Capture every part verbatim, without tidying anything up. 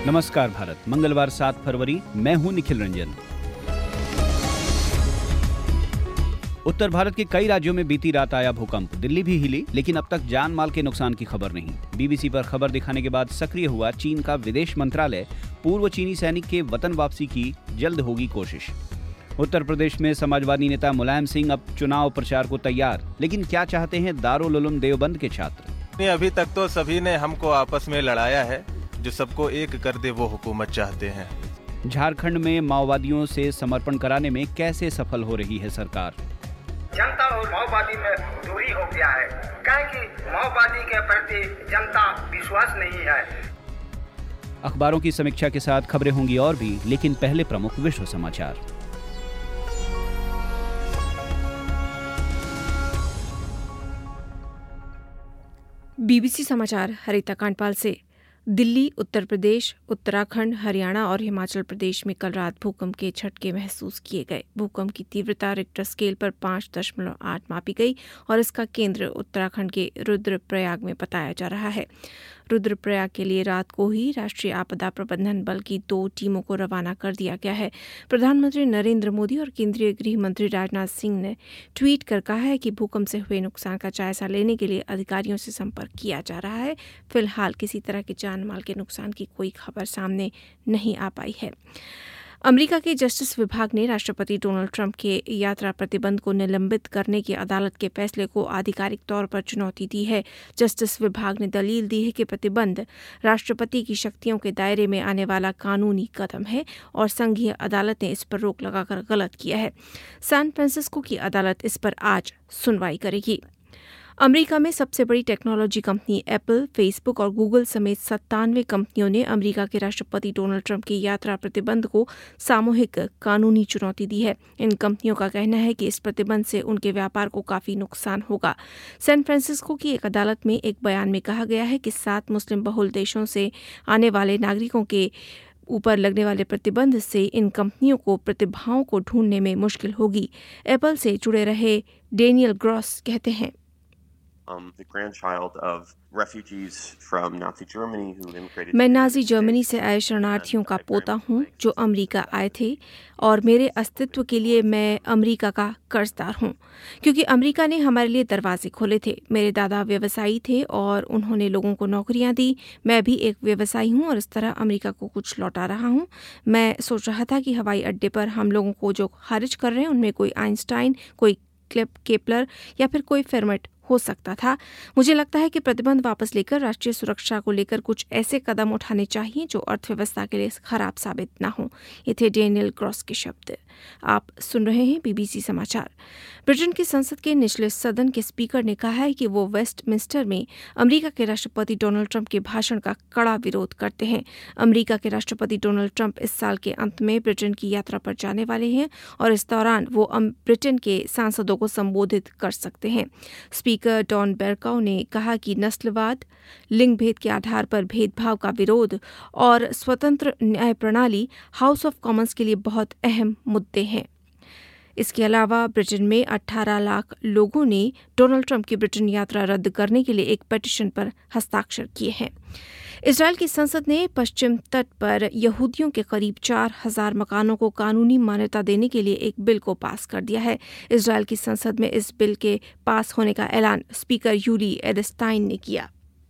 नमस्कार भारत, मंगलवार सात फरवरी, मैं हूं निखिल रंजन। उत्तर भारत के कई राज्यों में बीती रात आया भूकंप। दिल्ली भी हिली, लेकिन अब तक जान माल के नुकसान की खबर नहीं। बीबीसी पर खबर दिखाने के बाद सक्रिय हुआ चीन का विदेश मंत्रालय। पूर्व चीनी सैनिक के वतन वापसी की जल्द होगी कोशिश। उत्तर प्रदेश में समाजवादी नेता मुलायम सिंह अब चुनाव प्रचार को तैयार, लेकिन क्या चाहते हैं दारुल उलूम देवबंद के छात्र? अभी तक तो सभी ने हमको आपस में लड़ाया है, जो सबको एक कर दे वो हुकूमत चाहते हैं। झारखंड में माओवादियों से समर्पण कराने में कैसे सफल हो रही है सरकार? जनता और माओवादी में दूरी हो गया है, क्या कि माओवादी के प्रति जनता विश्वास नहीं है। अखबारों की समीक्षा के साथ खबरें होंगी और भी, लेकिन पहले प्रमुख विश्व समाचार। बीबीसी समाचार हरिता कांडपाल से। दिल्ली, उत्तर प्रदेश, उत्तराखंड, हरियाणा और हिमाचल प्रदेश में कल रात भूकंप के झटके महसूस किए गए। भूकंप की तीव्रता रिक्टर स्केल पर पाँच दशमलव आठ मापी गई और इसका केंद्र उत्तराखंड के रुद्रप्रयाग में बताया जा रहा है। रुद्रप्रयाग के लिए रात को ही राष्ट्रीय आपदा प्रबंधन बल की दो टीमों को रवाना कर दिया गया है। प्रधानमंत्री नरेंद्र मोदी और केंद्रीय गृह मंत्री राजनाथ सिंह ने ट्वीट कर कहा है कि भूकंप से हुए नुकसान का जायजा लेने के लिए अधिकारियों से संपर्क किया जा रहा है। फिलहाल किसी तरह के जान माल के नुकसान की कोई खबर सामने नहीं आ पाई है। अमेरिका के जस्टिस विभाग ने राष्ट्रपति डोनाल्ड ट्रंप के यात्रा प्रतिबंध को निलंबित करने के अदालत के फैसले को आधिकारिक तौर पर चुनौती दी है। जस्टिस विभाग ने दलील दी है कि प्रतिबंध राष्ट्रपति की शक्तियों के दायरे में आने वाला कानूनी कदम है और संघीय अदालत ने इस पर रोक लगाकर गलत किया है। सैन फ्रांसिस्को की अदालत इस पर आज सुनवाई करेगी। अमेरिका में सबसे बड़ी टेक्नोलॉजी कंपनी एप्पल, फेसबुक और गूगल समेत सत्तानवे कंपनियों ने अमेरिका के राष्ट्रपति डोनाल्ड ट्रंप की यात्रा प्रतिबंध को सामूहिक कानूनी चुनौती दी है। इन कंपनियों का कहना है कि इस प्रतिबंध से उनके व्यापार को काफी नुकसान होगा। सैन फ्रांसिस्को की एक अदालत में एक बयान में कहा गया है कि सात मुस्लिम बहुल देशों से आने वाले नागरिकों के ऊपर लगने वाले प्रतिबंध से इन कंपनियों को प्रतिभाओं को ढूंढने में मुश्किल होगी। एप्पल से जुड़े रहे डेनियल ग्रॉस कहते हैं, मैं नाजी जर्मनी से आए शरणार्थियों का पोता हूं जो अमेरिका आए थे और मेरे अस्तित्व के लिए मैं अमेरिका का कर्जदार हूं, क्योंकि अमेरिका ने हमारे लिए दरवाजे खोले थे। मेरे दादा व्यवसायी थे और उन्होंने लोगों को नौकरियां दी। मैं भी एक व्यवसायी हूं और इस तरह अमेरिका को कुछ लौटा रहा हूं। मैं सोच रहा था कि हवाई अड्डे पर हम लोगों को जो खारिज कर रहे हैं उनमें कोई आइंस्टाइन, कोई केपलर या फिर कोई फेरमेट हो सकता था। मुझे लगता है कि प्रतिबंध वापस लेकर राष्ट्रीय सुरक्षा को लेकर कुछ ऐसे कदम उठाने चाहिए जो अर्थव्यवस्था के लिए खराब साबित न हो। ये थे डेनियल ग्रॉस के शब्द। आप सुन रहे हैं बीबीसी समाचार। ब्रिटेन की संसद के निचले सदन के स्पीकर ने कहा है कि वो वेस्टमिंस्टर में अमेरिका के राष्ट्रपति डोनाल्ड ट्रंप के भाषण का कड़ा विरोध करते हैं। अमेरिका के राष्ट्रपति डोनाल्ड ट्रंप इस साल के अंत में ब्रिटेन की यात्रा पर जाने वाले हैं और इस दौरान वो ब्रिटेन के सांसदों को संबोधित कर सकते हैं। स्पीकर डॉन बेरकाउ ने कहा कि नस्लवाद, लिंग भेद के आधार पर भेदभाव का विरोध और स्वतंत्र न्याय प्रणाली हाउस ऑफ कॉमन्स के लिए बहुत अहम मुद्दे हैं। इसके अलावा ब्रिटेन में अठारह लाख लोगों ने डोनाल्ड ट्रंप की ब्रिटेन यात्रा रद्द करने के लिए एक पिटीशन पर हस्ताक्षर किए हैं। इजरायल की संसद ने पश्चिम तट पर यहूदियों के करीब चार हजार मकानों को कानूनी मान्यता देने के लिए एक बिल को पास कर दिया है। इजरायल की संसद में इस बिल के पास होने का ऐलान स्पीकर यूली एडेस्टाइन ने किया।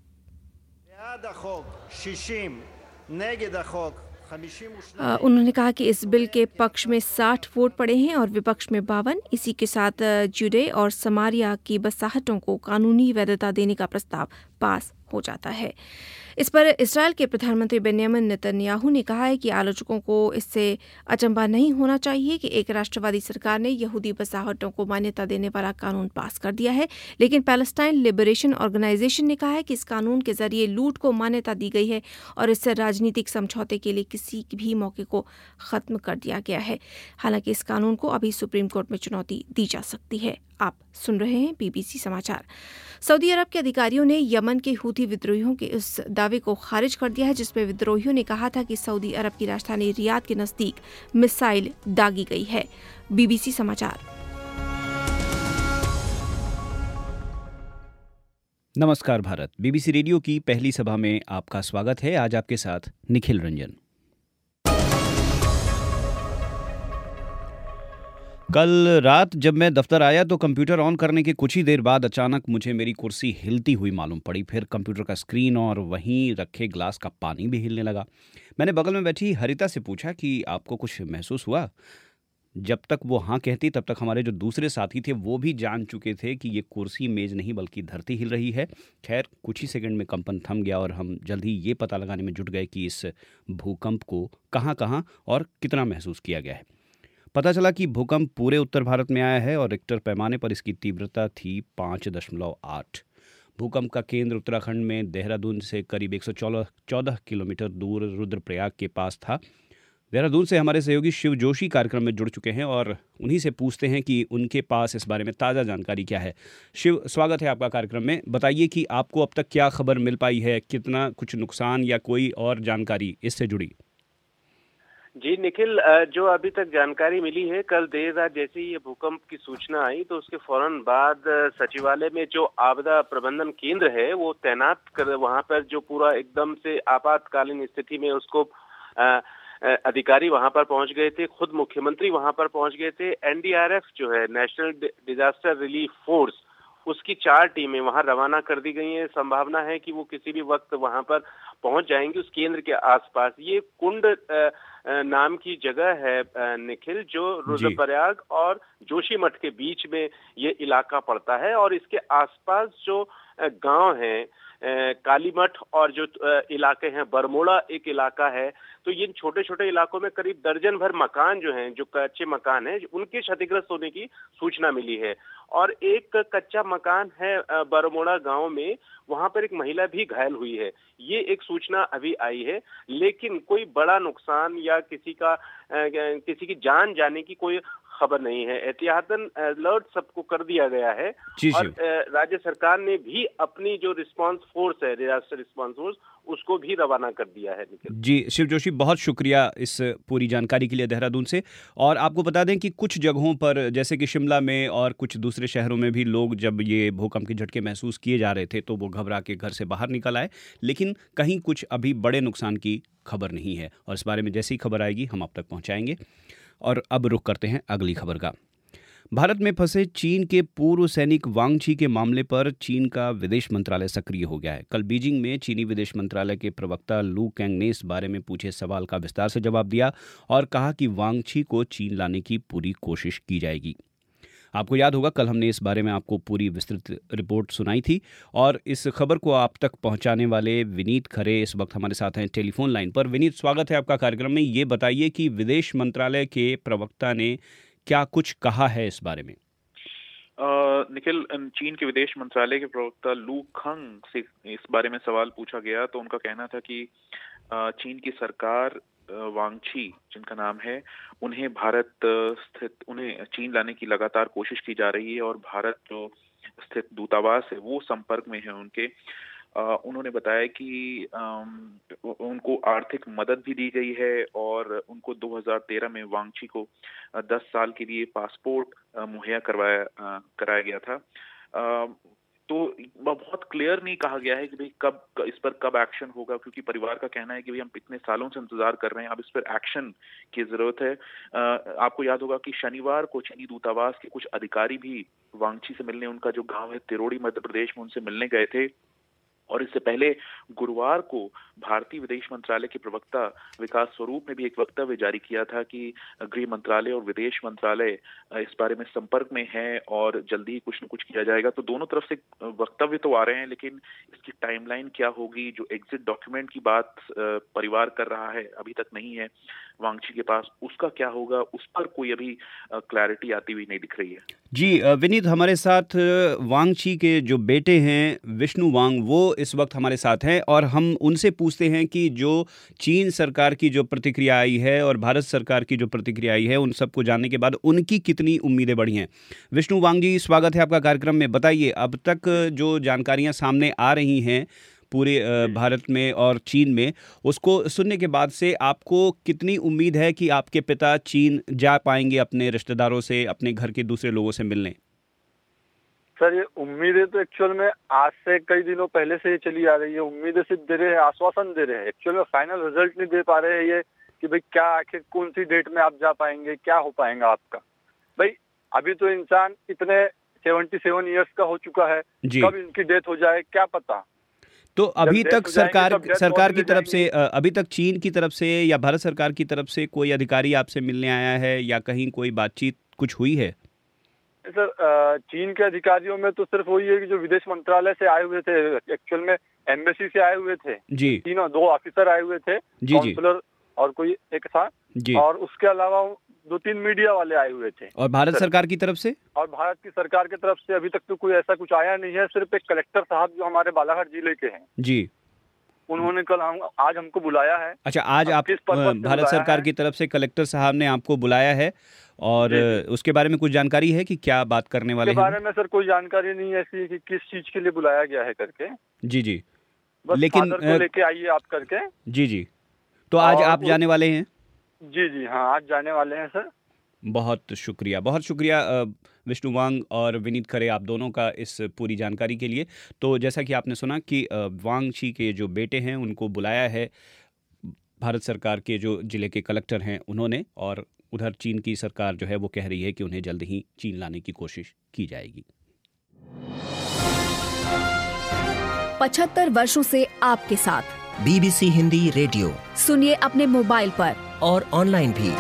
आ, उन्होंने कहा कि इस बिल के पक्ष में साठ वोट पड़े हैं और विपक्ष में बावन। इसी के साथ जुडे और समारिया की बसाहटों को कानूनी वैधता देने का प्रस्ताव पास हो जाता है। इस पर इस्राएल के प्रधानमंत्री बेन्यामिन नेतन्याहू ने कहा है कि आलोचकों को इससे अचंभा नहीं होना चाहिए कि एक राष्ट्रवादी सरकार ने यहूदी बसाहटों को मान्यता देने वाला कानून पास कर दिया है, लेकिन पैलेस्टाइन लिबरेशन ऑर्गेनाइजेशन ने कहा है कि इस कानून के जरिए लूट को मान्यता दी गई है और इससे राजनीतिक समझौते के लिए किसी भी मौके को खत्म कर दिया गया है। हालांकि इस कानून को अभी सुप्रीम कोर्ट में चुनौती दी जा सकती है। आप सुन रहे हैं बीबीसी समाचार। सऊदी अरब के अधिकारियों ने यमन के हूथी विद्रोहियों के उस दावे को खारिज कर दिया है जिसमें विद्रोहियों ने कहा था कि सऊदी अरब की राजधानी रियाद के नजदीक मिसाइल दागी गई है। बीबीसी समाचार। नमस्कार भारत। बीबीसी रेडियो की पहली सभा में आपका स्वागत है। आज आपके साथ निखिल रंजन। कल रात जब मैं दफ्तर आया तो कंप्यूटर ऑन करने के कुछ ही देर बाद अचानक मुझे मेरी कुर्सी हिलती हुई मालूम पड़ी। फिर कंप्यूटर का स्क्रीन और वहीं रखे ग्लास का पानी भी हिलने लगा। मैंने बगल में बैठी हरिता से पूछा कि आपको कुछ महसूस हुआ? जब तक वो हाँ कहती तब तक हमारे जो दूसरे साथी थे वो भी जान चुके थे कि ये कुर्सी मेज नहीं बल्कि धरती हिल रही है। खैर कुछ ही सेकंड में कंपन थम गया और हम जल्द ही ये पता लगाने में जुट गए कि इस भूकंप को कहाँ कहाँ और कितना महसूस किया गया है। पता चला कि भूकंप पूरे उत्तर भारत में आया है और रिक्टर पैमाने पर इसकी तीव्रता थी पाँच दशमलव आठ। भूकंप का केंद्र उत्तराखंड में देहरादून से करीब एक सौ चौदह किलोमीटर दूर रुद्रप्रयाग के पास था। देहरादून से हमारे सहयोगी शिव जोशी कार्यक्रम में जुड़ चुके हैं और उन्हीं से पूछते हैं कि उनके पास इस बारे में ताज़ा जानकारी क्या है। शिव, स्वागत है आपका कार्यक्रम में। बताइए कि आपको अब तक क्या खबर मिल पाई है, कितना कुछ नुकसान या कोई और जानकारी इससे जुड़ी? जी निखिल, जो अभी तक जानकारी मिली है, कल देर रात जैसे ही ये भूकंप की सूचना आई तो उसके फौरन बाद सचिवालय में जो आपदा प्रबंधन केंद्र है वो तैनात कर वहां पर जो पूरा एकदम से आपातकालीन स्थिति में उसको आ, अधिकारी वहां पर पहुंच गए थे। खुद मुख्यमंत्री वहां पर पहुंच गए थे। एनडीआरएफ जो है, नेशनल डिजास्टर रिलीफ फोर्स, उसकी चार टीमें वहां रवाना कर दी गई हैं। संभावना है कि वो किसी भी वक्त वहां पर पहुंच जाएंगे उस केंद्र के आसपास। ये कुंड नाम की जगह है निखिल, जो रुद्रप्रयाग और जोशीमठ के बीच में ये इलाका पड़ता है और इसके आसपास जो गांव हैं, कालीमठ और जो इलाके हैं, बरमोड़ा एक इलाका है, तो इन छोटे छोटे इलाकों में करीब दर्जन भर मकान जो हैं, जो कच्चे मकान हैं, उनके क्षतिग्रस्त होने की सूचना मिली है। और एक कच्चा मकान है बरमोड़ा गांव में, वहां पर एक महिला भी घायल हुई है। ये एक सूचना अभी आई है, लेकिन कोई बड़ा नुकसान या किसी का किसी की जान जाने की कोई खबर नहीं है। एहतियातन अलर्ट सबको कर दिया गया है और राज्य सरकार ने भी अपनी जो रिस्पांस फोर्स है, डिजास्टर रिस्पांस फोर्स, उसको भी रवाना कर दिया है। जी शिव जोशी, बहुत शुक्रिया इस पूरी जानकारी के लिए देहरादून से। और आपको बता दें कि कुछ जगहों पर जैसे कि शिमला में और कुछ दूसरे शहरों में भी लोग जब ये भूकंप के झटके महसूस किए जा रहे थे तो वो घबरा के घर से बाहर निकल आए, लेकिन कहीं कुछ अभी बड़े नुकसान की खबर नहीं है और इस बारे में जैसी खबर आएगी हम आप तक पहुँचाएंगे। और अब रुख करते हैं अगली खबर का। भारत में फंसे चीन के पूर्व सैनिक वांग ची के मामले पर चीन का विदेश मंत्रालय सक्रिय हो गया है। कल बीजिंग में चीनी विदेश मंत्रालय के प्रवक्ता लू कैंग ने इस बारे में पूछे सवाल का विस्तार से जवाब दिया और कहा कि वांग ची को चीन लाने की पूरी कोशिश की जाएगी। आपको याद होगा कल हमने इस बारे में आपको पूरी विस्तृत रिपोर्ट सुनाई थी और इस खबर को आप तक पहुंचाने वाले विनीत खरे इस वक्त हमारे साथ हैं टेलीफोन लाइन पर। विनीत, स्वागत है आपका कार्यक्रम में। ये बताइए कि विदेश मंत्रालय के प्रवक्ता ने क्या कुछ कहा है इस बारे में? निखिल, चीन के विदेश मंत्रालय के प्रवक्ता लू खंग से इस बारे में सवाल पूछा गया तो उनका कहना था कि चीन की सरकार वांग ची, जिनका नाम है, उन्हें भारत स्थित उन्हें चीन लाने की लगातार कोशिश की जा रही है और भारत जो स्थित दूतावास है वो संपर्क में है उनके। Uh, उन्होंने बताया कि um, उनको आर्थिक मदद भी दी गई है और उनको दो हज़ार तेरह में वांग ची को uh, दस साल के लिए पासपोर्ट uh, मुहैया करवाया uh, कराया गया था। uh, तो बहुत क्लियर नहीं कहा गया है कि भाई कब इस पर कब एक्शन होगा, क्योंकि परिवार का कहना है कि भाई हम इतने सालों से इंतजार कर रहे हैं, अब इस पर एक्शन की जरूरत है। uh, आपको याद होगा कि शनिवार को चीनी दूतावास के कुछ अधिकारी भी वांग ची से मिलने, उनका जो गाँव है तिरोड़ी मध्य प्रदेश में, उनसे मिलने गए थे। और इससे पहले गुरुवार को भारतीय विदेश मंत्रालय के प्रवक्ता विकास स्वरूप ने भी एक वक्तव्य जारी किया था कि गृह मंत्रालय और विदेश मंत्रालय इस बारे में संपर्क में है और जल्दी ही कुछ न कुछ किया जाएगा। तो दोनों तरफ से वक्तव्य तो आ रहे हैं, लेकिन इसकी टाइमलाइन क्या होगी, जो एग्जिट डॉक्यूमेंट की बात परिवार कर रहा है अभी तक नहीं है वांग ची के पास, उसका क्या होगा, उस पर कोई अभी क्लैरिटी आती हुई नहीं दिख रही है। जी विनीत, हमारे साथ वांग ची के जो बेटे हैं विष्णु वांग, वो इस वक्त हमारे साथ हैं और हम उनसे पूछते हैं कि जो चीन सरकार की जो प्रतिक्रिया आई है और भारत सरकार की जो प्रतिक्रिया आई है, उन सबको जानने के बाद उनकी कितनी उम्मीदें बढ़ी हैं। विष्णु वांग जी, स्वागत है आपका कार्यक्रम में। बताइए, अब तक जो जानकारियां सामने आ रही हैं पूरे भारत में और चीन में, उसको सुनने के बाद से आपको कितनी उम्मीद है कि आपके पिता चीन जा पाएंगे अपने रिश्तेदारों से, अपने घर के दूसरे लोगों से मिलने? सर ये उम्मीदें तो एक्चुअल में आज से कई दिनों पहले से ये चली आ रही है। उम्मीदें सिर्फ दे रहे हैं, आश्वासन दे रहे हैं, एक्चुअल में फाइनल रिजल्ट नहीं दे पा रहे हैं ये कि भाई क्या आखिर कौन सी डेट में आप जा पाएंगे, क्या हो पाएगा आपका। भाई अभी तो इंसान इतने सतहत्तर इयर्स का हो चुका है, कब इनकी डेथ हो जाए क्या पता। तो अभी तक सरकार सरकार की तरफ से, अभी तक चीन की तरफ से या भारत सरकार की तरफ से कोई अधिकारी आपसे मिलने आया है या कहीं कोई बातचीत कुछ हुई है? सर चीन के अधिकारियों में तो सिर्फ वही है कि जो विदेश मंत्रालय से आए हुए थे, एक्चुअल में एम्बेसी से आए हुए थे जी, तीनों दो ऑफिसर आए हुए थे, काउंसलर और कोई एक था जी, और उसके अलावा दो तीन मीडिया वाले आए हुए थे। और भारत सरकार की तरफ से? और भारत की सरकार की तरफ से अभी तक तो कोई ऐसा कुछ आया नहीं है। सिर्फ एक कलेक्टर साहब जो हमारे बालाघाट जिले के हैं जी, उन्होंने कल हम आज हमको बुलाया है। अच्छा, आज आप भारत सरकार की तरफ से कलेक्टर साहब ने आपको बुलाया है और उसके बारे में कुछ जानकारी है कि क्या बात करने वाले हैं? बारे में सर कोई जानकारी नहीं है ऐसी कि किस चीज के लिए बुलाया गया है करके। जी जी, बस लेकिन लेके आइए आप करके। जी जी, तो आज आप जाने वाले हैं? जी जी हाँ, आज जाने वाले हैं सर। बहुत शुक्रिया, बहुत शुक्रिया विष्णु वांग और विनीत खरे, आप दोनों का इस पूरी जानकारी के लिए। तो जैसा कि आपने सुना कि वांग ची के जो बेटे हैं उनको बुलाया है भारत सरकार के जो जिले के कलेक्टर हैं उन्होंने, और उधर चीन की सरकार जो है वो कह रही है कि उन्हें जल्द ही चीन लाने की कोशिश की जाएगी। पचहत्तर वर्षों से आपके साथ बीबीसी हिंदी रेडियो सुनिए अपने मोबाइल पर और ऑनलाइन भी।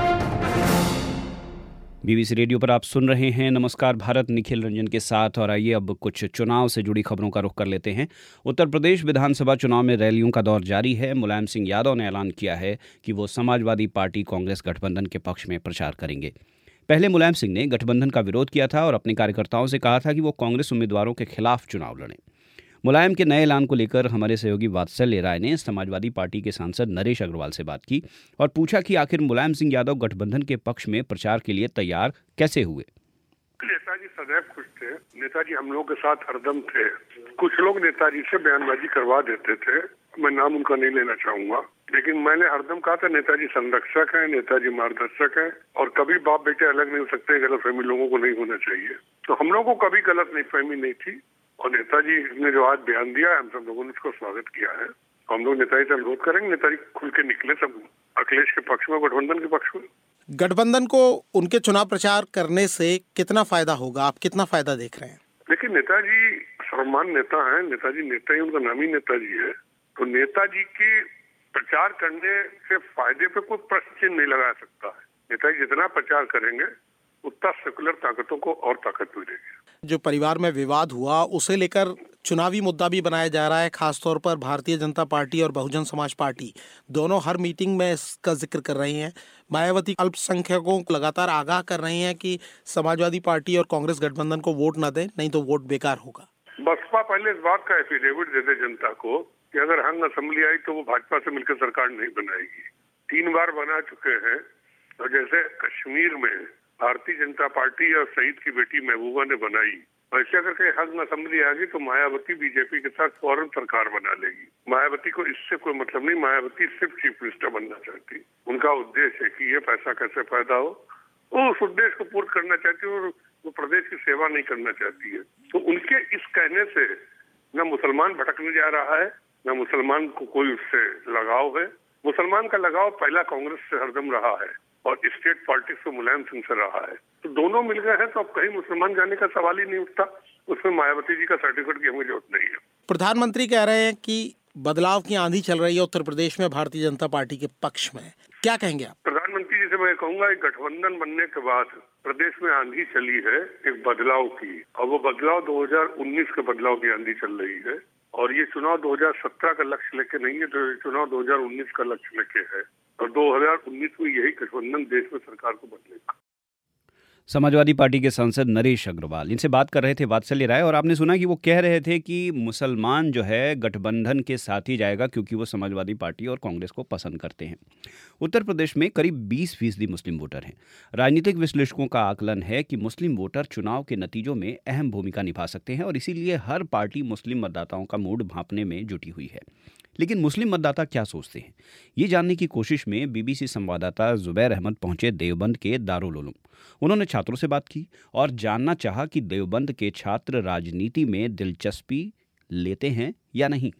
बीबीसी रेडियो पर आप सुन रहे हैं नमस्कार भारत, निखिल रंजन के साथ। और आइए अब कुछ चुनाव से जुड़ी खबरों का रुख कर लेते हैं। उत्तर प्रदेश विधानसभा चुनाव में रैलियों का दौर जारी है। मुलायम सिंह यादव ने ऐलान किया है कि वो समाजवादी पार्टी कांग्रेस गठबंधन के पक्ष में प्रचार करेंगे। पहले मुलायम सिंह ने गठबंधन का विरोध किया था और अपने कार्यकर्ताओं से कहा था कि वो कांग्रेस उम्मीदवारों के खिलाफ चुनाव लड़ें। मुलायम के नए ऐलान को लेकर हमारे सहयोगी वात्सल्य राय ने समाजवादी पार्टी के सांसद नरेश अग्रवाल से बात की और पूछा कि आखिर मुलायम सिंह यादव गठबंधन के पक्ष में प्रचार के लिए तैयार कैसे हुए। नेताजी सदैव खुश थे, नेताजी हम लोग के साथ हरदम थे। कुछ लोग नेताजी से बयानबाजी करवा देते थे, मैं नाम उनका नहीं लेना चाहूंगा, लेकिन मैंने हरदम कहा था नेताजी संरक्षक है, नेताजी मार्गदर्शक है और कभी बाप बेटे अलग नहीं हो सकते, गलतफहमी लोगों को नहीं होना चाहिए। तो हम लोगों को कभी गलत नहीं फहमी नहीं थी और नेताजी ने जो आज बयान दिया है हम सब लोगों ने उसको स्वागत किया है। हम लोग नेताजी से अनुरोध करेंगे नेताजी खुल के निकले सब अखिलेश के पक्ष में, गठबंधन के पक्ष में। गठबंधन को उनके चुनाव प्रचार करने से कितना फायदा होगा, आप कितना फायदा देख रहे हैं? देखिए नेताजी सर्वमान नेता है, नेताजी नेता ही, उनका नाम ही नेताजी है। तो नेताजी की प्रचार करने से फायदे पे कोई प्रश्न चिन्ह नहीं लगा सकता है। नेताजी जितना प्रचार करेंगे उतना सेकुलर ताकतों को और ताकत मिलेगी। जो परिवार में विवाद हुआ उसे लेकर चुनावी मुद्दा भी बनाया जा रहा है, खासतौर पर भारतीय जनता पार्टी और बहुजन समाज पार्टी दोनों हर मीटिंग में इसका जिक्र कर रही हैं। मायावती अल्पसंख्यकों को लगातार आगाह कर रही हैं कि समाजवादी पार्टी और कांग्रेस गठबंधन को वोट न दें, नहीं तो वोट बेकार होगा। बसपा पहले इस बात का एफिडेविट दे दे जनता को कि अगर हंग असेंबली आई तो वो भाजपा से मिलकर सरकार नहीं बनाएगी। तीन बार बना चुके हैं। और जैसे कश्मीर में भारतीय जनता पार्टी और शहीद की बेटी महबूबा ने बनाई, वैसे अगर कहीं हंग असेंबली आ गई तो मायावती बीजेपी के साथ फौरन सरकार बना लेगी। मायावती को इससे कोई मतलब नहीं, मायावती सिर्फ चीफ मिनिस्टर बनना चाहती। उनका उद्देश्य है कि ये पैसा कैसे पैदा हो, वो उस उद्देश्य को पूर्ण करना चाहती है और वो प्रदेश की सेवा नहीं करना चाहती है। तो उनके इस कहने से न मुसलमान भटकने जा रहा है, न मुसलमान को कोई उससे लगाव है। मुसलमान का लगाव पहला कांग्रेस से हरदम रहा है और स्टेट पॉलिटिक्स में मुलायम सिंह से रहा है। तो दोनों मिल गए हैं तो अब कहीं मुसलमान जाने का सवाल ही नहीं उठता। उसमें मायावती जी का सर्टिफिकेट की हमें जरूरत नहीं है। प्रधानमंत्री कह रहे हैं कि बदलाव की आंधी चल रही है उत्तर प्रदेश में भारतीय जनता पार्टी के पक्ष में, क्या कहेंगे आप? प्रधानमंत्री जी से मैं कहूंगा एक गठबंधन बनने के बाद प्रदेश में आंधी चली है एक बदलाव की, और वो बदलाव दो हजार उन्नीस के बदलाव की आंधी चल रही है। और ये चुनाव दो हजार सत्रह का लक्ष्य लेके नहीं है, तो ये चुनाव दो हजार उन्नीस का लक्ष्य लेके है और दो हजार उन्नीस में यही गठबंधन देश में सरकार को बदलेगा। समाजवादी पार्टी के सांसद नरेश अग्रवाल, इनसे बात कर रहे थे वात्सल्य राय, और आपने सुना कि वो कह रहे थे कि मुसलमान जो है गठबंधन के साथ ही जाएगा क्योंकि वो समाजवादी पार्टी और कांग्रेस को पसंद करते हैं। उत्तर प्रदेश में करीब बीस फीसदी मुस्लिम वोटर हैं। राजनीतिक विश्लेषकों का आकलन है कि मुस्लिम वोटर चुनाव के नतीजों में अहम भूमिका निभा सकते हैं और इसीलिए हर पार्टी मुस्लिम मतदाताओं का मूड भांपने में जुटी हुई है। लेकिन मुस्लिम मतदाता क्या सोचते हैं, ये जानने की कोशिश में बीबीसी संवाददाता जुबैर अहमद पहुंचे देवबंद के दारुल उलूम। उन्होंने छात्रों से बात की और जानना चाहा कि देवबंद के छात्र राजनीति में दिलचस्पी लेते हैं या नहीं।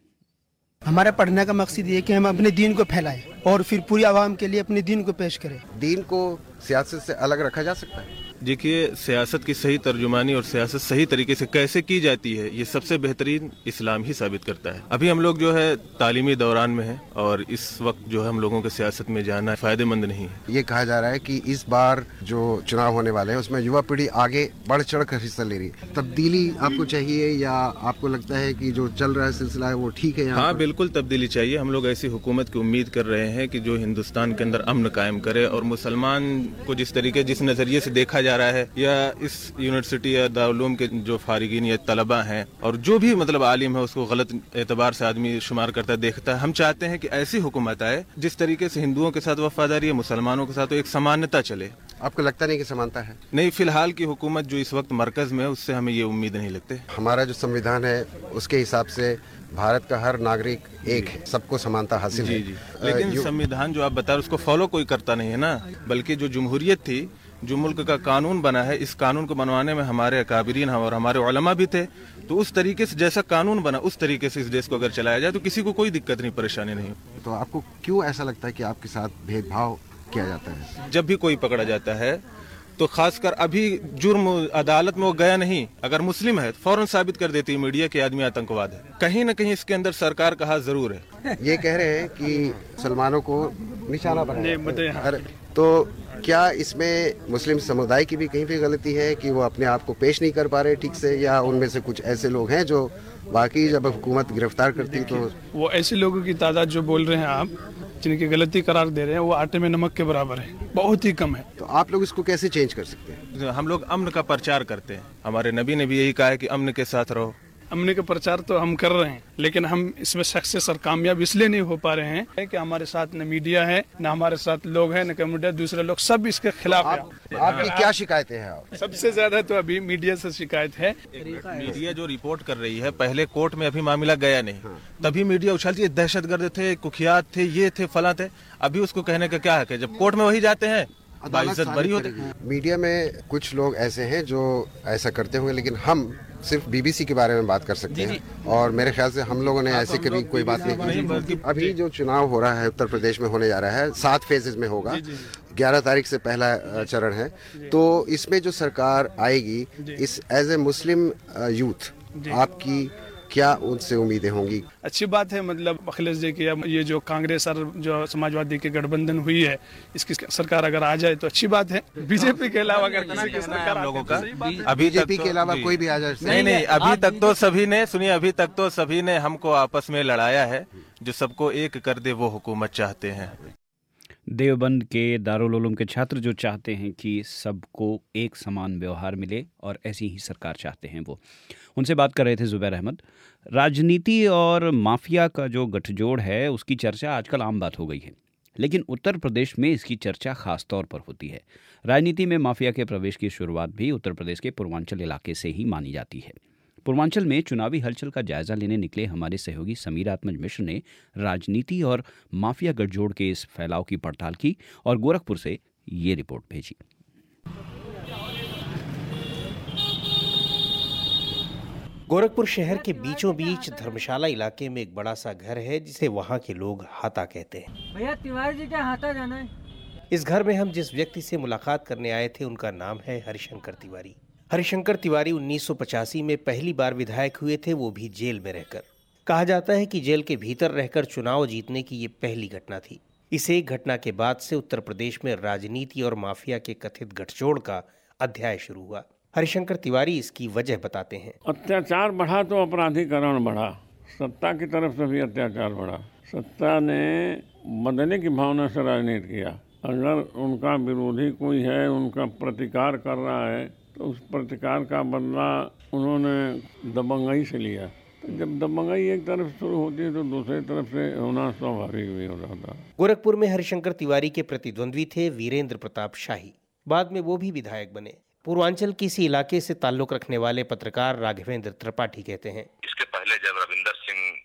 हमारा पढ़ने का मकसद ये कि हम अपने दीन को फैलाएं और फिर पूरी आवाम के लिए अपने दीन को पेश करें। दीन को सियासत से अलग रखा जा सकता है? देखिए, सियासत की सही तर्जुमानी और सियासत सही तरीके से कैसे की जाती है, ये सबसे बेहतरीन इस्लाम ही साबित करता है। अभी हम लोग जो है तालीमी दौरान में हैं और इस वक्त जो है हम लोगों के सियासत में जाना फायदेमंद नहीं है। ये कहा जा रहा है कि इस बार जो चुनाव होने वाले हैं उसमें युवा पीढ़ी आगे बढ़ चढ़ कर हिस्सा ले रही है। तब्दीली आपको चाहिए या आपको लगता है कि जो चल रहा है सिलसिला है वो ठीक है? हाँ, बिल्कुल तब्दीली चाहिए। हम लोग ऐसी हुकूमत की उम्मीद कर रहे हैं कि जो हिंदुस्तान के अंदर अमन कायम करे और मुसलमान को जिस तरीके जिस नजरिए से देखा जा रहा है, या इस यूनिवर्सिटी या दारुल के जो फारिगीन या तलबा हैं और जो भी मतलब आलिम है उसको गलत एतबार से आदमी शुमार करता है, देखता है। हम चाहते हैं कि ऐसी हुकूमत आए जिस तरीके से हिंदुओं के साथ वफादारी है, मुसलमानों के साथ तो एक समानता चले। आपको लगता नहीं कि समानता है? नहीं, फिलहाल की हुकूमत जो इस वक्त मरकज में है उससे हमें ये उम्मीद नहीं लगती। हमारा जो संविधान है उसके हिसाब से भारत का हर नागरिक एक है, सबको समानता हासिल जी, है। जी। लेकिन संविधान जो आप बता रहे उसको फॉलो कोई करता नहीं है ना, बल्कि जो जमहूरियत थी, जो मुल्क का कानून बना है, इस कानून को बनवाने में हमारे अकाबरीन और हमारे उलमा भी थे। तो उस तरीके से जैसा कानून बना उस तरीके से इस देश को अगर चलाया जाए तो किसी को कोई दिक्कत नहीं, परेशानी नहीं। तो आपको क्यों ऐसा लगता है कि आपके साथ भेदभाव किया जाता है? जब भी कोई पकड़ा जाता है तो खासकर अभी जुर्म अदालत में वो गया नहीं, अगर मुस्लिम है फौरन साबित कर देती है मीडिया कि आदमी आतंकवाद है। कहीं न कहीं इसके अंदर सरकार का हाथ जरूर है। ये कह रहे हैं कि मुसलमानों को निशाना बनाया, तो क्या इसमें मुस्लिम समुदाय की भी कहीं पे गलती है कि वो अपने आप को पेश नहीं कर पा रहे ठीक से, या उनमें से कुछ ऐसे लोग हैं जो बाकी जब हुकूमत गिरफ्तार करती तो? वो ऐसे लोगों की तादाद जो बोल रहे हैं आप, जिनकी गलती करार दे रहे हैं, वो आटे में नमक के बराबर है, बहुत ही कम है। तो आप लोग इसको कैसे चेंज कर सकते हैं? हम लोग अमन का प्रचार करते हैं। हमारे नबी ने भी यही कहा है कि अमन के साथ रहो। अमन का प्रचार तो हम कर रहे हैं, लेकिन हम इसमें सक्सेस और कामयाब इसलिए नहीं हो पा रहे हैं कि हमारे साथ न मीडिया है, न हमारे साथ लोग हैं, न कम्युनिटी, दूसरे लोग सब इसके खिलाफ आप, हैं। आपकी क्या शिकायतें हैं? आप? सबसे ज्यादा तो अभी मीडिया से शिकायत है। मीडिया जो रिपोर्ट कर रही है, पहले कोर्ट में अभी मामला गया नहीं, हाँ। तभी मीडिया उछलती है दहशतगर्द थे, कुख्यात थे, ये थे, फला थे। अभी उसको कहने का क्या है? जब कोर्ट में वही जाते हैं बाइज्जत बरी होते। मीडिया में कुछ लोग ऐसे हैं जो ऐसा करते होंगे, लेकिन हम सिर्फ बीबीसी के बारे में बात कर सकते हैं और मेरे ख्याल से हम लोगों ने ऐसे कभी कोई बात नहीं की। अभी जो चुनाव हो रहा है उत्तर प्रदेश में होने जा रहा है, सात फेजेस में होगा, ग्यारह तारीख से पहला चरण है, तो इसमें जो सरकार आएगी, इस एज ए मुस्लिम यूथ आपकी क्या उनसे उम्मीदें होंगी? अच्छी बात है, मतलब अखिलेश जी की ये जो कांग्रेस और जो समाजवादी की गठबंधन हुई है, इसकी सरकार अगर आ जाए तो अच्छी बात है। बीजेपी के अलावा अगर किसी की सरकार लोगों का अभी बीजेपी के अलावा कोई भी आ जाए नहीं नहीं, अभी तक तो सभी ने सुनिए, अभी तक तो सभी ने हमको आपस में लड़ाया है। जो सबको एक कर दे वो हुकूमत चाहते हैं। देवबंद के दारुल उलूम के छात्र जो चाहते हैं कि सबको एक समान व्यवहार मिले और ऐसी ही सरकार चाहते हैं, वो उनसे बात कर रहे थे जुबैर अहमद। राजनीति और माफिया का जो गठजोड़ है उसकी चर्चा आजकल आम बात हो गई है, लेकिन उत्तर प्रदेश में इसकी चर्चा खास तौर पर होती है। राजनीति में माफिया के प्रवेश की शुरुआत भी उत्तर प्रदेश के पूर्वांचल इलाके से ही मानी जाती है। पूर्वांचल में चुनावी हलचल का जायजा लेने निकले हमारे सहयोगी समीर आत्मज मिश्र ने राजनीति और माफिया गठजोड़ के इस फैलाव की पड़ताल की और गोरखपुर से ये रिपोर्ट भेजी। गोरखपुर शहर के बीचों बीच धर्मशाला इलाके में एक बड़ा सा घर है जिसे वहाँ के लोग हाता कहते हैं। भैया तिवारी जी क्या हाता जाना है? इस घर में हम जिस व्यक्ति से मुलाकात करने आए थे उनका नाम है हरिशंकर तिवारी। हरिशंकर तिवारी उन्नीस सौ पचासी में पहली बार विधायक हुए थे, वो भी जेल में रहकर। कहा जाता है कि जेल के भीतर रहकर चुनाव जीतने की ये पहली घटना थी। इस एक घटना के बाद से उत्तर प्रदेश में राजनीति और माफिया के कथित गठजोड़ का अध्याय शुरू हुआ। हरिशंकर तिवारी इसकी वजह बताते हैं। अत्याचार बढ़ा तो अपराधीकरण बढ़ा, सत्ता की तरफ से भी अत्याचार बढ़ा। सत्ता ने बदलने की भावना से राजनीति किया। अगर उनका विरोधी कोई है, उनका प्रतिकार कर रहा है, तो उस प्रतिकार का बदला उन्होंने दबंगई से लिया। तो जब दबंगई एक तरफ शुरू होती है तो दूसरी तरफ से होना स्वाभाविक भी हो रहा था। गोरखपुर में हरिशंकर तिवारी के प्रतिद्वंद्वी थे वीरेंद्र प्रताप शाही। बाद में वो भी विधायक बने। पूर्वांचल के इसी इलाके से ताल्लुक रखने वाले पत्रकार राघवेंद्र त्रिपाठी कहते हैं, इसके पहले जब रविंदर सिंह युवा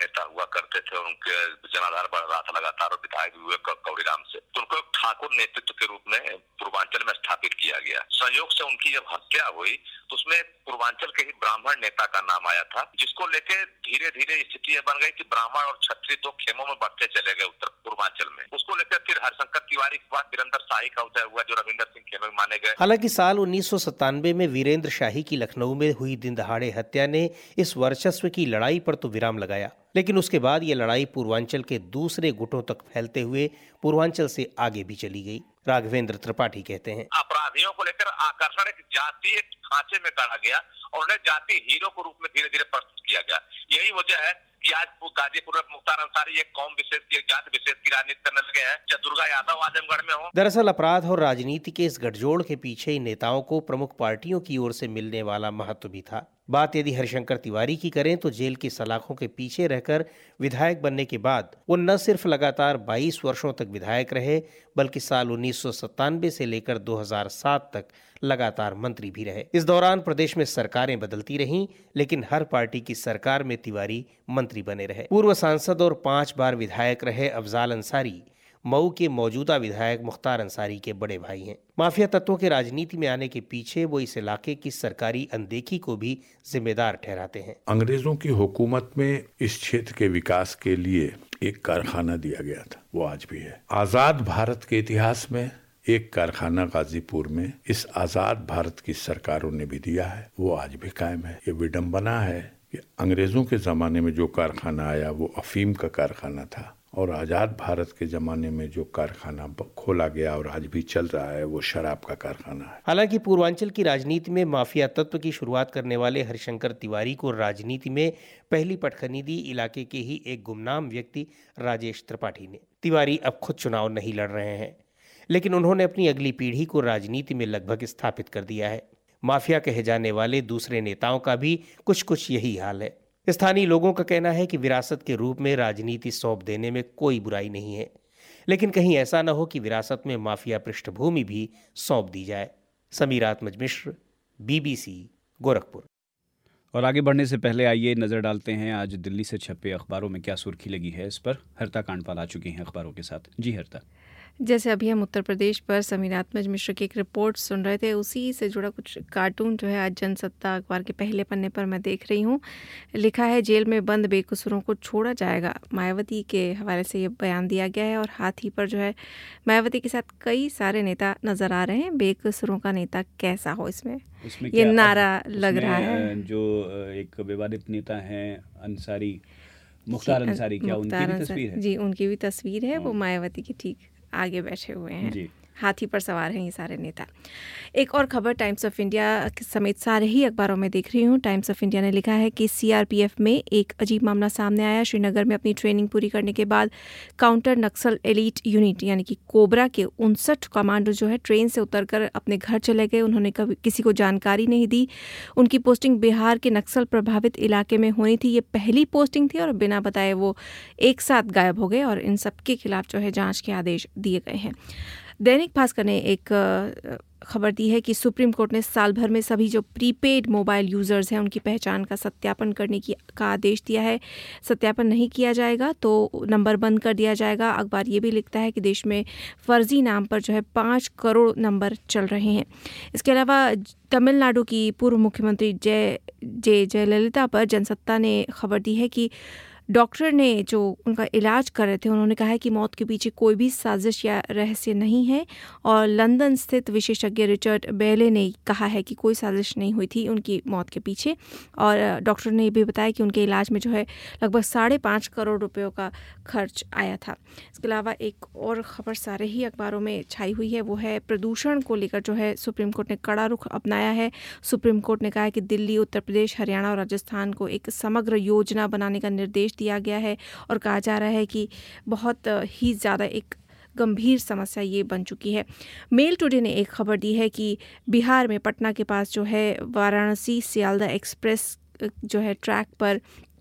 नेता हुआ करते थे और उनके जनाधार बढ़ रहा था लगातार और विधायक भी हुए कौड़ीराम से, तो उनको ठाकुर नेतृत्व के रूप में पूर्वांचल में स्थापित किया गया। संयोग से उनकी जब हत्या हुई तो उसमें पूर्वांचल के ही ब्राह्मण नेता का नाम आया था, जिसको लेके धीरे धीरे स्थिति बन गई कि ब्राह्मण और क्षत्रिय दो खेमों में बढ़ते चले गए उत्तर पूर्वांचल में। उसको लेकर फिर हरिशंकर तिवारी के बाद वीरेंद्र शाही का उदय हुआ जो रविंदर सिंह खेमे में माने गए। हालांकि साल उन्नीस सौ सत्तानवे में वीरेंद्र शाही की लखनऊ में हुई दिन दहाड़े हत्या ने इस वर्चस्व की लड़ाई पर तो विराम लगाया, लेकिन उसके बाद ये लड़ाई पूर्वांचल के दूसरे गुटों तक फैलते हुए पूर्वांचल से आगे भी चली गई। राघवेंद्र त्रिपाठी कहते हैं, अपराधियों को लेकर आकर्षण एक जातीय खांचे में गढ़ा गया और उन्हें जातीय हीरो के रूप में धीरे धीरे प्रस्तुत किया गया। यही वजह है कि आज गाजीपुर में मुख्तार अंसारी एक कौम विशेष की, एक जाति विशेष की राजनीति करने लगे हैं, चाहे दुर्गा यादव आजमगढ़ में हो। दरअसल अपराध और राजनीति के इस गठजोड़ के पीछे इन नेताओं को प्रमुख पार्टियों की ओर से मिलने वाला महत्व भी था। बात यदि हरिशंकर तिवारी की करें तो जेल की सलाखों के पीछे रहकर विधायक बनने के बाद वो न सिर्फ लगातार बाईस वर्षों तक विधायक रहे, बल्कि साल उन्नीस सौ सत्तानवे से लेकर दो हज़ार सात तक लगातार मंत्री भी रहे। इस दौरान प्रदेश में सरकारें बदलती रहीं, लेकिन हर पार्टी की सरकार में तिवारी मंत्री बने रहे। पूर्व सांसद और पांच बार विधायक रहे अफजाल अंसारी मऊ के मौजूदा विधायक मुख्तार अंसारी के बड़े भाई हैं। माफिया तत्वों के राजनीति में आने के पीछे वो इस इलाके की सरकारी अनदेखी को भी जिम्मेदार ठहराते हैं। अंग्रेजों की हुकूमत में इस क्षेत्र के विकास के लिए एक कारखाना दिया गया था, वो आज भी है। आजाद भारत के इतिहास में एक कारखाना गाजीपुर में इस आजाद भारत की सरकारों ने भी दिया है, वो आज भी कायम है। ये विडंबना है कि अंग्रेजों के जमाने में जो कारखाना आया वो अफीम का कारखाना था और आजाद भारत के जमाने में जो कारखाना खोला गया और आज भी चल रहा है वो शराब का कारखाना है। हालांकि पूर्वांचल की राजनीति में माफिया तत्व की शुरुआत करने वाले हरिशंकर तिवारी को राजनीति में पहली पटखनी दी इलाके के ही एक गुमनाम व्यक्ति राजेश त्रिपाठी ने। तिवारी अब खुद चुनाव नहीं लड़ रहे हैं, लेकिन उन्होंने अपनी अगली पीढ़ी को राजनीति में लगभग स्थापित कर दिया है। माफिया कहे जाने वाले दूसरे नेताओं का भी कुछ कुछ यही हाल है। स्थानीय लोगों का कहना है कि विरासत के रूप में राजनीति सौंप देने में कोई बुराई नहीं है, लेकिन कहीं ऐसा न हो कि विरासत में माफिया पृष्ठभूमि भी सौंप दी जाए। समीर आत्मज मिश्र, बीबीसी, गोरखपुर। और आगे बढ़ने से पहले आइए नजर डालते हैं आज दिल्ली से छपे अखबारों में क्या सुर्खी लगी है। इस पर हरिता कांडपाल आ चुकी हैं अखबारों के साथ। जी हरिता। जैसे अभी हम उत्तर प्रदेश पर समीर आत्मज मिश्र की एक रिपोर्ट सुन रहे थे, उसी से जुड़ा कुछ कार्टून जो है आज जनसत्ता अखबार के पहले पन्ने पर मैं देख रही हूँ। लिखा है जेल में बंद बेकसूरों को छोड़ा जाएगा, मायावती के हवाले से ये बयान दिया गया है। और हाथी पर जो है मायावती के साथ कई सारे नेता नजर आ रहे हैं। बेकसूरों का नेता कैसा हो, इसमें, इसमें ये नारा लग रहा है। जो एक विवादित नेता है अंसारी, मुख्तार अंसारी, क्या उनकी भी तस्वीर है? जी, उनकी भी तस्वीर है। वो मायावती की ठीक आगे बैठे हुए हैं, हाथी पर सवार हैं ये सारे नेता। एक और खबर टाइम्स ऑफ इंडिया समेत सारे ही अखबारों में देख रही हूँ। टाइम्स ऑफ इंडिया ने लिखा है कि सीआरपीएफ में एक अजीब मामला सामने आया। श्रीनगर में अपनी ट्रेनिंग पूरी करने के बाद काउंटर नक्सल एलीट यूनिट यानी कि कोबरा के उनसठ कमांडो जो है ट्रेन से उतरकर अपने घर चले गए। उन्होंने कभी किसी को जानकारी नहीं दी। उनकी पोस्टिंग बिहार के नक्सल प्रभावित इलाके में होनी थी। ये पहली पोस्टिंग थी और बिना बताए वो एक साथ गायब हो गए और इन सबके खिलाफ जो है जाँच के आदेश दिए गए हैं। दैनिक भास्कर ने एक खबर दी है कि सुप्रीम कोर्ट ने साल भर में सभी जो प्रीपेड मोबाइल यूज़र्स हैं उनकी पहचान का सत्यापन करने की का आदेश दिया है। सत्यापन नहीं किया जाएगा तो नंबर बंद कर दिया जाएगा। अखबार ये भी लिखता है कि देश में फर्जी नाम पर जो है पाँच करोड़ नंबर चल रहे हैं। इसके अलावा तमिलनाडु की पूर्व मुख्यमंत्री जय जय जयललिता पर जनसत्ता ने खबर दी है कि डॉक्टर ने जो उनका इलाज कर रहे थे उन्होंने कहा है कि मौत के पीछे कोई भी साजिश या रहस्य नहीं है। और लंदन स्थित विशेषज्ञ रिचर्ड बेले ने कहा है कि कोई साजिश नहीं हुई थी उनकी मौत के पीछे। और डॉक्टर ने भी बताया कि उनके इलाज में जो है लगभग साढ़े पाँच करोड़ रुपयों का खर्च आया था। इसके अलावा एक और खबर सारे ही अखबारों में छाई हुई है, वो है प्रदूषण को लेकर जो है सुप्रीम कोर्ट ने कड़ा रुख अपनाया है। सुप्रीम कोर्ट ने कहा है कि दिल्ली, उत्तर प्रदेश, हरियाणा और राजस्थान को एक समग्र योजना बनाने का निर्देश दिया गया है और कहा जा रहा है कि बहुत ही ज़्यादा एक गंभीर समस्या ये बन चुकी है। मेल टुडे ने एक खबर दी है कि बिहार में पटना के पास जो है वाराणसी सियालदा एक्सप्रेस जो है ट्रैक पर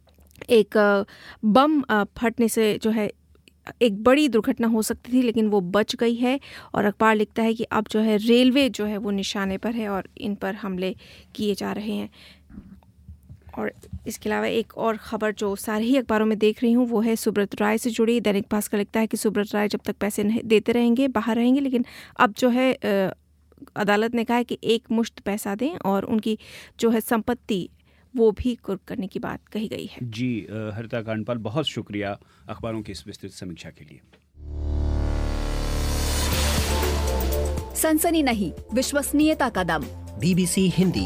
एक बम फटने से जो है एक बड़ी दुर्घटना हो सकती थी, लेकिन वो बच गई है। और अखबार लिखता है कि अब जो है रेलवे जो है वो निशाने पर है और इन पर हमले किए जा रहे हैं। और इसके अलावा एक और खबर जो सारे ही अखबारों में देख रही हूँ वो है सुब्रत राय से जुड़ी। दैनिक भास्कर लिखता है कि सुब्रत राय जब तक पैसे नहीं देते रहेंगे बाहर रहेंगे, लेकिन अब जो है अदालत ने कहा है कि एक मुश्त पैसा दें और उनकी जो है संपत्ति वो भी कुर्क करने की बात कही गई है। जी हरिता कांडपाल, बहुत शुक्रिया अखबारों की इस विस्तृत समीक्षा के लिए। सनसनी नहीं, विश्वसनीयता का दम। बीबीसी हिंदी।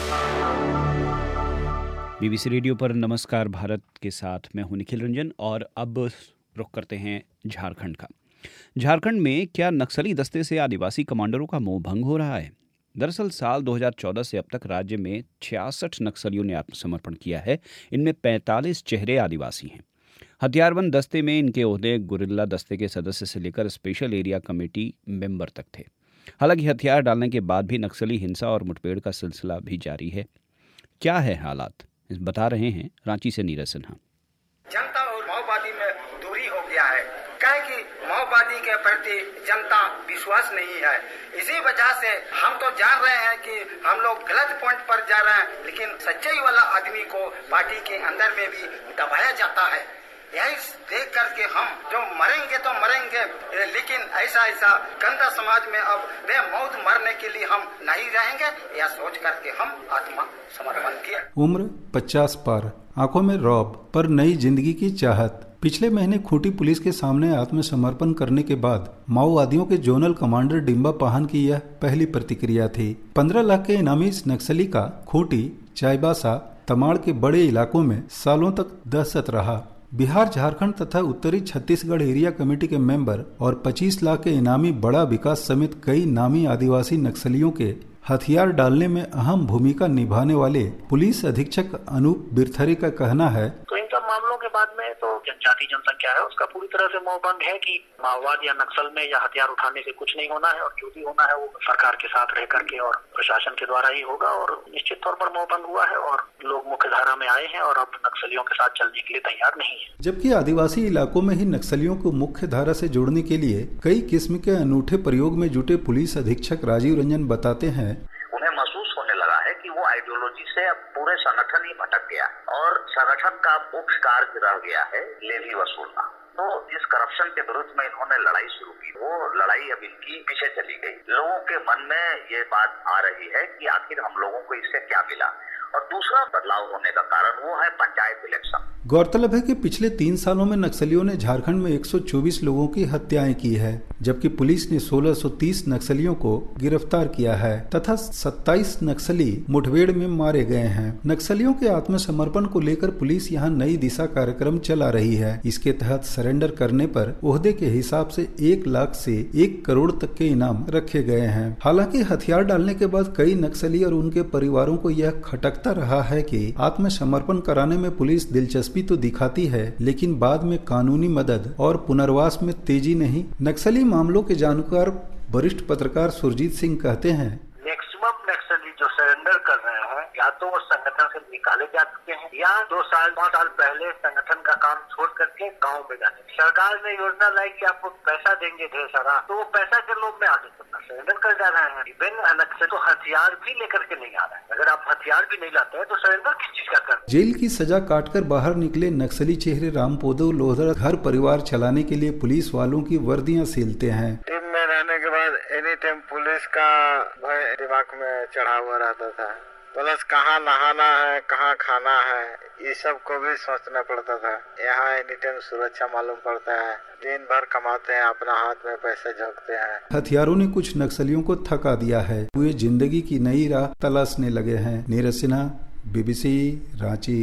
बीबीसी रेडियो पर नमस्कार भारत के साथ मैं हूं निखिल रंजन और अब रुख करते हैं झारखंड का। झारखंड में क्या नक्सली दस्ते से आदिवासी कमांडरों का मोह भंग हो रहा है? दरअसल साल दो हज़ार चौदह से अब तक राज्य में छियासठ नक्सलियों ने आत्मसमर्पण किया है। इनमें पैंतालीस चेहरे आदिवासी हैं। हथियारबंद दस्ते में इनके ओहदे गुरिल्ला दस्ते के सदस्य से लेकर स्पेशल एरिया कमेटी मेंबर तक थे। हालांकि हथियार डालने के बाद भी नक्सली हिंसा और मुठभेड़ का सिलसिला भी जारी है। क्या है हालात, बता रहे हैं रांची से नीरज सिन्हा। जनता और माओवादी में दूरी हो गया है, क्या कि माओवादी के प्रति जनता विश्वास नहीं है। इसी वजह से हम तो जान रहे हैं कि हम लोग गलत पॉइंट पर जा रहे हैं, लेकिन सच्चाई वाला आदमी को पार्टी के अंदर में भी दबाया जाता है। यही देख करके हम जो मरेंगे तो मरेंगे, लेकिन ऐसा ऐसा गंदा समाज में अब बेमौत मरने के लिए हम नहीं रहेंगे, यह सोच करके हम आत्मा समर्पण किया। उम्र पचास पार, आंखों में रौब पर नई जिंदगी की चाहत। पिछले महीने खूंटी पुलिस के सामने आत्मसमर्पण करने के बाद माओवादियों के जोनल कमांडर डिम्बा पाहन की यह पहली प्रतिक्रिया थी। पंद्रह लाख के इनामी इस नक्सली का खूंटी, चाईबासा, तमाड़ के बड़े इलाकों में सालों तक दहशत रहा। बिहार, झारखंड तथा उत्तरी छत्तीसगढ़ एरिया कमेटी के मेंबर और पच्चीस लाख के इनामी बड़ा विकास समेत कई नामी आदिवासी नक्सलियों के हथियार डालने में अहम भूमिका निभाने वाले पुलिस अधीक्षक अनूप बिरथरे का कहना है, तो इन सब मामलों के बाद में तो जनजाति जनसंख्या है उसका पूरी तरह से मोहभंग है कि माओवाद या नक्सल में या हथियार उठाने से कुछ नहीं होना है, और जो भी होना है वो सरकार के साथ रह करके और प्रशासन के द्वारा ही होगा। और निश्चित तौर पर मोहभंग हुआ है और लोग मुख्य धारा में आए हैं और अब नक्सलियों के साथ चलने के लिए तैयार नहीं है। जबकि आदिवासी इलाकों में ही नक्सलियों को मुख्य धारा से जोड़ने के लिए कई किस्म के अनूठे प्रयोग में जुटे पुलिस अधीक्षक राजीव रंजन बताते हैं, उन्हें महसूस होने लगा है कि वो आइडियोलॉजी से अब पूरे संगठन ही भटक गया और संगठन का मुख्य कार्य रह गया है लेवी वसूलना। तो इस करप्शन के विरुद्ध में इन्होंने लड़ाई शुरू की, वो लड़ाई अब इनकी पीछे चली गई। लोगों के मन में ये बात आ रही है कि आखिर हम लोगों को इससे क्या मिला, और दूसरा बदलाव होने का कारण वो है पंचायत इलेक्शन। गौरतलब है कि पिछले तीन सालों में नक्सलियों ने झारखंड में एक सौ चौबीस लोगों की हत्याएं की है, जबकि पुलिस ने सोलह सौ तीस नक्सलियों को गिरफ्तार किया है तथा सत्ताईस नक्सली मुठभेड़ में मारे गए हैं। नक्सलियों के आत्मसमर्पण को लेकर पुलिस यहां नई दिशा कार्यक्रम चला रही है। इसके तहत सरेंडर करने पर ओहदे के हिसाब से एक लाख से एक करोड़ तक के इनाम रखे गए हैं। हालांकि हथियार डालने के बाद कई नक्सली और उनके परिवारों को यह खटकता रहा है कि आत्मसमर्पण कराने में पुलिस दिलचस्पी तो दिखाती है, लेकिन बाद में कानूनी मदद और पुनर्वास में तेजी नहीं। नक्सली मामलों के जानकार वरिष्ठ पत्रकार सुरजीत सिंह कहते हैं, मैक्सिमम नक्सली जो सरेंडर कर रहे हैं या तो वो संगठन से निकाले जा चुके हैं या दो साल पाँच साल पहले संगठन का काम छोड़ करके गाँव में जाने। सरकार ने योजना लाई कि आपको पैसा देंगे ढेर सारा, तो वो पैसा के लोग में आगे सरेंडर कर जा रहे हैं। इवन अलग से तो हथियार भी लेकर के नहीं आ रहे हैं। अगर आप हथियार भी नहीं लाते हैं तो सरेंडर किस चीज का कर। जेल की सजा काटकर बाहर निकले नक्सली चेहरे रामपोदो लोहरा घर परिवार चलाने के लिए पुलिस वालों की वर्दियां सीलते हैं। टीम में रहने के बाद एनी टाइम पुलिस का भय दिमाग में चढ़ा हुआ रहता था। प्लस कहाँ नहाना है, कहाँ खाना है, ये सब को भी सोचना पड़ता था। यहाँ एनी टाइम सुरक्षा मालूम पड़ता है। दिन भर कमाते हैं, अपना हाथ में पैसे झोंकते हैं। हथियारों ने कुछ नक्सलियों को थका दिया है, वे जिंदगी की नई राह तलाशने लगे हैं। नीरज सिन्हा, बीबीसी रांची।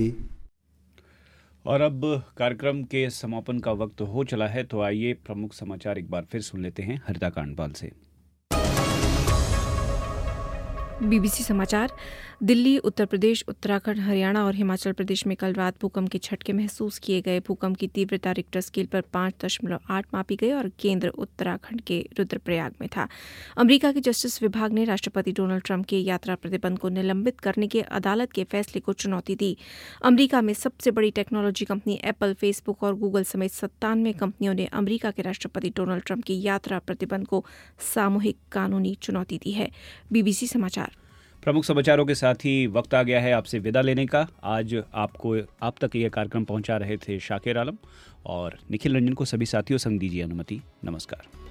और अब कार्यक्रम के समापन का वक्त हो चला है, तो आइए प्रमुख समाचार एक बार फिर सुन लेते हैं हरिता कांडपाल से। बीबीसी समाचार। दिल्ली, उत्तर प्रदेश, उत्तराखंड, हरियाणा और हिमाचल प्रदेश में कल रात भूकंप के झटके महसूस किए गए। भूकंप की तीव्रता रिक्टर स्केल पर पाँच दशमलव आठ मापी गई और केंद्र उत्तराखंड के रुद्रप्रयाग में था। अमेरिका के जस्टिस विभाग ने राष्ट्रपति डोनाल्ड ट्रंप के यात्रा प्रतिबंध को निलंबित करने के अदालत के फैसले को चुनौती दी। अमेरिका में सबसे बड़ी टेक्नोलॉजी कंपनी एप्पल, फेसबुक और गूगल समेत सत्तानवे कंपनियों ने अमेरिका के राष्ट्रपति डोनाल्ड ट्रंप की यात्रा प्रतिबंध को सामूहिक कानूनी चुनौती दी है। बीबीसी समाचार। प्रमुख समाचारों के साथ ही वक्त आ गया है आपसे विदा लेने का। आज आपको आप तक ये कार्यक्रम पहुंचा रहे थे शाकिर आलम और निखिल रंजन को। सभी साथियों संग दीजिए अनुमति। नमस्कार।